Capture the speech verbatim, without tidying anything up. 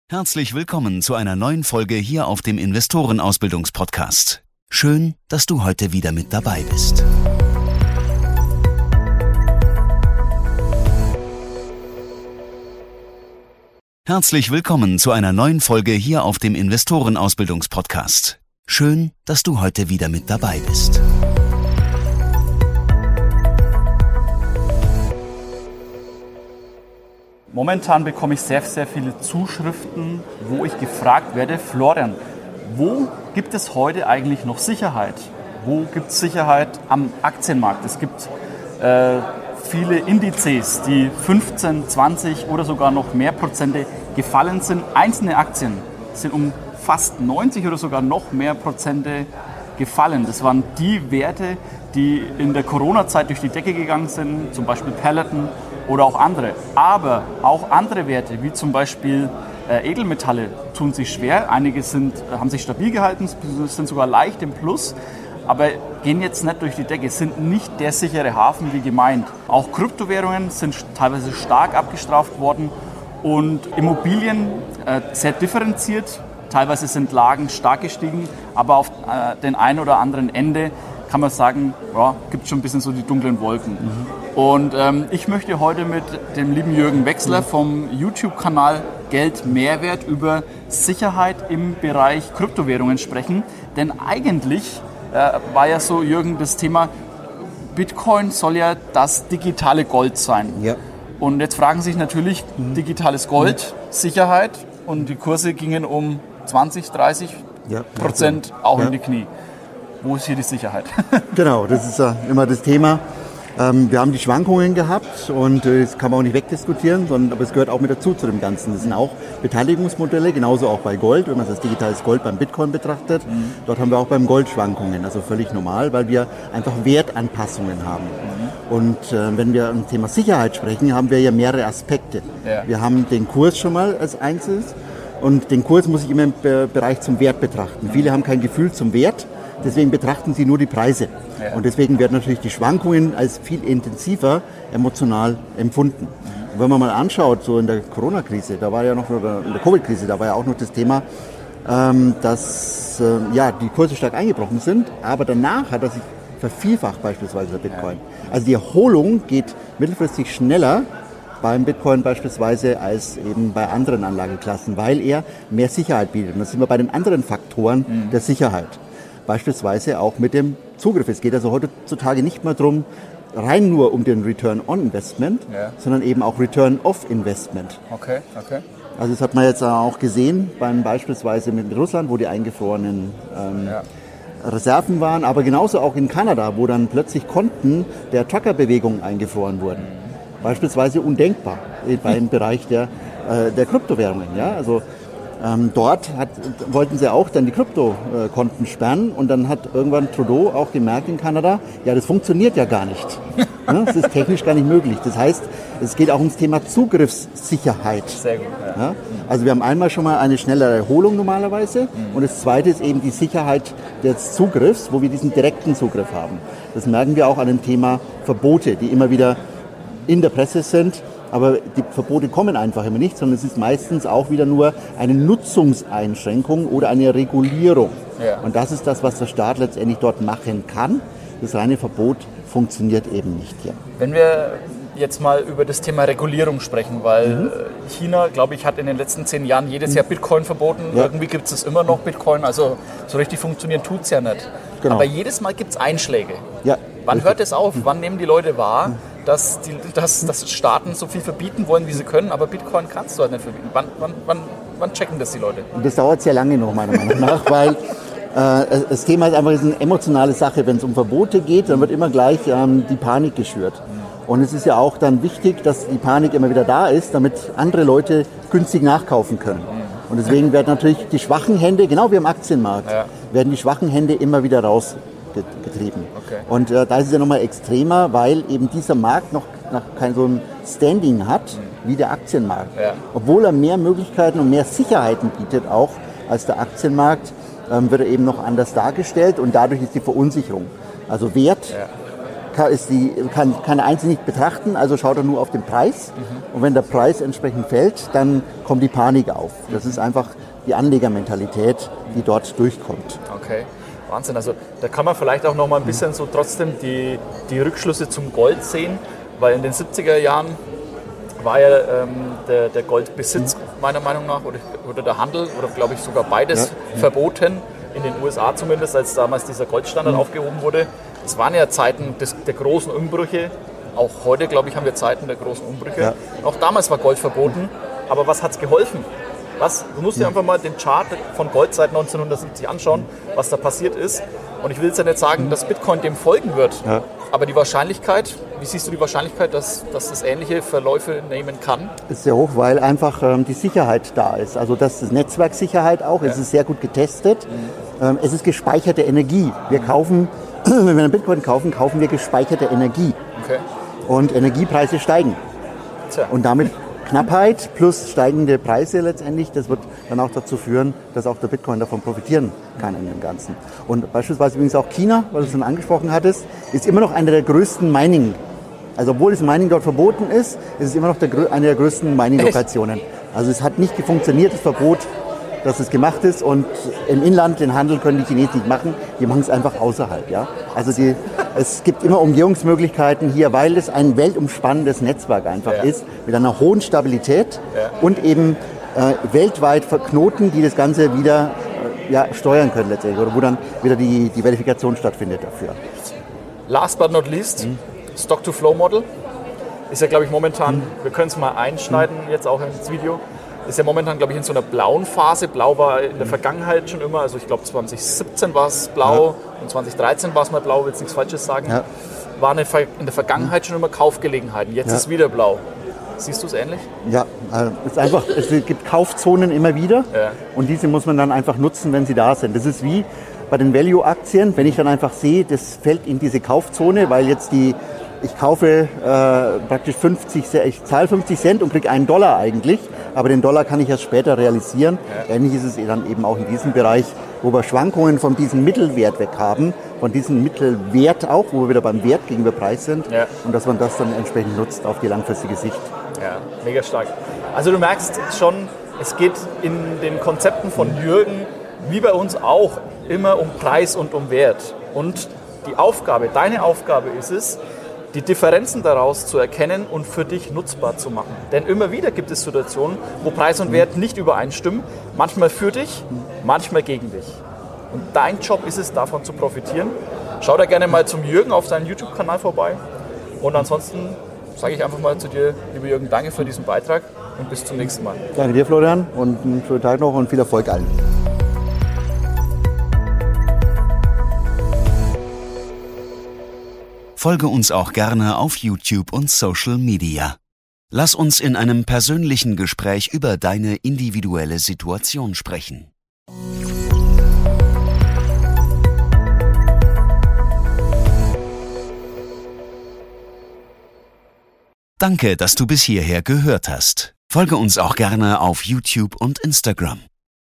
Herzlich willkommen zu einer neuen Folge hier auf dem Investorenausbildungspodcast. Schön, dass du heute wieder mit dabei bist. Herzlich willkommen zu einer neuen Folge hier auf dem Investorenausbildungspodcast. Schön, dass du heute wieder mit dabei bist. Momentan bekomme ich sehr, sehr viele Zuschriften, wo ich gefragt werde, Florian, wo gibt es heute eigentlich noch Sicherheit? Wo gibt es Sicherheit am Aktienmarkt? Es gibt äh, viele Indizes, die fünfzehn, zwanzig oder sogar noch mehr Prozente gefallen sind. Einzelne Aktien sind um fast neunzig oder sogar noch mehr Prozente gefallen. Das waren die Werte, die in der Corona-Zeit durch die Decke gegangen sind, zum Beispiel Peloton oder auch andere. Aber auch andere Werte, wie zum Beispiel äh, Edelmetalle, tun sich schwer. Einige sind, haben sich stabil gehalten, sind sogar leicht im Plus, aber gehen jetzt nicht durch die Decke, sind nicht der sichere Hafen wie gemeint. Auch Kryptowährungen sind teilweise stark abgestraft worden und Immobilien äh, sehr differenziert. Teilweise sind Lagen stark gestiegen, aber auf äh, den einen oder anderen Ende kann man sagen, ja, gibt schon ein bisschen so die dunklen Wolken. Mhm. Und ähm, ich möchte heute mit dem lieben Jürgen Wechsler vom YouTube-Kanal Geld Mehrwert über Sicherheit im Bereich Kryptowährungen sprechen. Denn eigentlich äh, war ja so, Jürgen, das Thema Bitcoin soll ja das digitale Gold sein. Ja. Und jetzt fragen sich natürlich, mhm. digitales Gold, mhm. Sicherheit, und die Kurse gingen um zwanzig, dreißig ja. Prozent auch ja. in die Knie. Wo ist hier die Sicherheit? Genau, das ist ja immer das Thema. Ähm, wir haben die Schwankungen gehabt und äh, das kann man auch nicht wegdiskutieren, sondern, aber es gehört auch mit dazu zu dem Ganzen. Das sind auch Beteiligungsmodelle, genauso auch bei Gold, wenn man das digitales Gold beim Bitcoin betrachtet. Mhm. Dort haben wir auch beim Gold Schwankungen, also völlig normal, weil wir einfach Wertanpassungen haben. Mhm. Und äh, wenn wir am Thema Sicherheit sprechen, haben wir ja mehrere Aspekte. Ja. Wir haben den Kurs schon mal als einzelnes und den Kurs muss ich immer im Be- Bereich zum Wert betrachten. Mhm. Viele haben kein Gefühl zum Wert. Deswegen betrachten sie nur die Preise. Ja. Und deswegen werden natürlich die Schwankungen als viel intensiver emotional empfunden. Mhm. Und wenn man mal anschaut, so in der Corona-Krise, da war ja noch, oder in der Covid-Krise, da war ja auch noch das Thema, ähm, dass äh, ja, die Kurse stark eingebrochen sind, aber danach hat er sich vervielfacht, beispielsweise der Bitcoin. Ja. Also die Erholung geht mittelfristig schneller beim Bitcoin beispielsweise als eben bei anderen Anlageklassen, weil er mehr Sicherheit bietet. Und da sind wir bei den anderen Faktoren mhm. der Sicherheit. Beispielsweise auch mit dem Zugriff. Es geht also heutzutage nicht mehr darum, rein nur um den Return on Investment, ja. sondern eben auch Return of Investment. Okay, okay. Also das hat man jetzt auch gesehen, beim beispielsweise mit Russland, wo die eingefrorenen ähm, ja. Reserven waren, aber genauso auch in Kanada, wo dann plötzlich Konten der Truckerbewegung eingefroren wurden. Mhm. Beispielsweise undenkbar im Bereich der, äh, der Kryptowährungen. Ja? Also Ähm, dort hat, wollten sie auch dann die Kryptokonten sperren und dann hat irgendwann Trudeau auch gemerkt in Kanada, ja, das funktioniert ja gar nicht. Ja, das ist technisch gar nicht möglich. Das heißt, es geht auch ums Thema Zugriffssicherheit. Sehr gut. Ja. Ja, also wir haben einmal schon mal eine schnellere Erholung normalerweise mhm. und das zweite ist eben die Sicherheit des Zugriffs, wo wir diesen direkten Zugriff haben. Das merken wir auch an dem Thema Verbote, die immer wieder in der Presse sind. Aber die Verbote kommen einfach immer nicht, sondern es ist meistens auch wieder nur eine Nutzungseinschränkung oder eine Regulierung. Ja. Und das ist das, was der Staat letztendlich dort machen kann. Das reine Verbot funktioniert eben nicht hier. Wenn wir jetzt mal über das Thema Regulierung sprechen, weil mhm. China, glaube ich, hat in den letzten zehn Jahren jedes Jahr Bitcoin verboten. Ja. Irgendwie gibt es immer noch Bitcoin, also so richtig funktionieren tut es ja nicht. Genau. Aber jedes Mal gibt es Einschläge. Ja. Wann hört es auf? Wann nehmen die Leute wahr, dass, die, dass, dass Staaten so viel verbieten wollen, wie sie können, aber Bitcoin kannst du halt nicht verbieten? Wann, wann, wann, wann checken das die Leute? Und das dauert sehr lange noch, meiner Meinung nach, weil äh, das Thema ist einfach eine emotionale Sache. Wenn es um Verbote geht, dann wird immer gleich ähm, die Panik geschürt. Und es ist ja auch dann wichtig, dass die Panik immer wieder da ist, damit andere Leute günstig nachkaufen können. Und deswegen werden natürlich die schwachen Hände, genau wie am Aktienmarkt, ja. werden die schwachen Hände immer wieder rausgetrieben. Okay. Und äh, da ist es ja nochmal extremer, weil eben dieser Markt noch, noch kein so ein Standing hat mhm. wie der Aktienmarkt. Ja. Obwohl er mehr Möglichkeiten und mehr Sicherheiten bietet auch als der Aktienmarkt, ähm, wird er eben noch anders dargestellt und dadurch ist die Verunsicherung. Also Wert ja. kann, ist die, kann, kann einzeln nicht betrachten, also schaut er nur auf den Preis. Mhm. Und wenn der Preis entsprechend fällt, dann kommt die Panik auf. Das ist einfach die Anlegermentalität, die dort durchkommt. Okay, Wahnsinn. Also da kann man vielleicht auch noch mal ein bisschen so trotzdem die, die Rückschlüsse zum Gold sehen, weil in den siebziger Jahren war ja ähm, der, der Goldbesitz meiner Meinung nach oder, oder der Handel oder glaube ich sogar beides ja. verboten, in den U S A zumindest, als damals dieser Goldstandard mhm. aufgehoben wurde. Es waren ja Zeiten des, der großen Umbrüche, auch heute glaube ich haben wir Zeiten der großen Umbrüche. Ja. Auch damals war Gold verboten, aber was hat es geholfen? Was? Du musst dir einfach mal den Chart von Gold seit neunzehnhundertsiebzig anschauen, was da passiert ist. Und ich will jetzt ja nicht sagen, dass Bitcoin dem folgen wird, ja. aber die Wahrscheinlichkeit, wie siehst du die Wahrscheinlichkeit, dass, dass das ähnliche Verläufe nehmen kann? Ist sehr hoch, weil einfach ähm, die Sicherheit da ist. Also das ist Netzwerksicherheit auch, ja. es ist sehr gut getestet. Mhm. Ähm, es ist gespeicherte Energie. Wir kaufen, wenn wir einen Bitcoin kaufen, kaufen wir gespeicherte Energie. Okay. Und Energiepreise steigen. Tja. Und damit Knappheit plus steigende Preise letztendlich, das wird dann auch dazu führen, dass auch der Bitcoin davon profitieren kann in dem Ganzen. Und beispielsweise übrigens auch China, weil du es schon angesprochen hattest, ist immer noch einer der größten Mining. Also obwohl das Mining dort verboten ist, ist es immer noch der, eine der größten Mining-Lokationen. Also es hat nicht funktioniert, das Verbot, dass es gemacht ist, und im Inland den Handel können die Chinesen nicht machen, die machen es einfach außerhalb. Ja? Also die, es gibt immer Umgehungsmöglichkeiten hier, weil es ein weltumspannendes Netzwerk einfach ja. ist, mit einer hohen Stabilität ja. und eben äh, weltweit Knoten, die das Ganze wieder äh, ja, steuern können letztendlich, oder wo dann wieder die, die Verifikation stattfindet dafür. Last but not least, hm. Stock-to-Flow-Model ist ja, glaube ich, momentan, hm. wir können es mal einschneiden, hm. jetzt auch ins Video, ist ja momentan, glaube ich, in so einer blauen Phase. Blau war in der Vergangenheit schon immer, also ich glaube zwanzig siebzehn war es blau ja. und zwanzig dreizehn war es mal blau, will jetzt nichts Falsches sagen. Ja. War in der Vergangenheit schon immer Kaufgelegenheiten, jetzt ja. ist wieder blau. Siehst du es ähnlich? Ja, es ist einfach, es gibt Kaufzonen immer wieder ja. und diese muss man dann einfach nutzen, wenn sie da sind. Das ist wie bei den Value-Aktien, wenn ich dann einfach sehe, das fällt in diese Kaufzone, weil jetzt die ich kaufe äh, praktisch fünfzig, ich zahle fünfzig Cent und kriege einen Dollar eigentlich, aber den Dollar kann ich erst später realisieren. Ja. Ähnlich ist es dann eben auch in diesem Bereich, wo wir Schwankungen von diesem Mittelwert weg haben, von diesem Mittelwert auch, wo wir wieder beim Wert gegenüber Preis sind ja. und dass man das dann entsprechend nutzt auf die langfristige Sicht. Ja, mega stark. Also du merkst schon, es geht in den Konzepten von Jürgen, wie bei uns auch, immer um Preis und um Wert. Und die Aufgabe, deine Aufgabe ist es, die Differenzen daraus zu erkennen und für dich nutzbar zu machen. Denn immer wieder gibt es Situationen, wo Preis und Wert nicht übereinstimmen. Manchmal für dich, manchmal gegen dich. Und dein Job ist es, davon zu profitieren. Schau da gerne mal zum Jürgen auf seinen YouTube-Kanal vorbei. Und ansonsten sage ich einfach mal zu dir, lieber Jürgen, danke für diesen Beitrag und bis zum nächsten Mal. Danke dir, Florian, und einen schönen Tag noch und viel Erfolg allen. Folge uns auch gerne auf YouTube und Social Media. Lass uns in einem persönlichen Gespräch über deine individuelle Situation sprechen. Danke, dass du bis hierher gehört hast. Folge uns auch gerne auf YouTube und Instagram.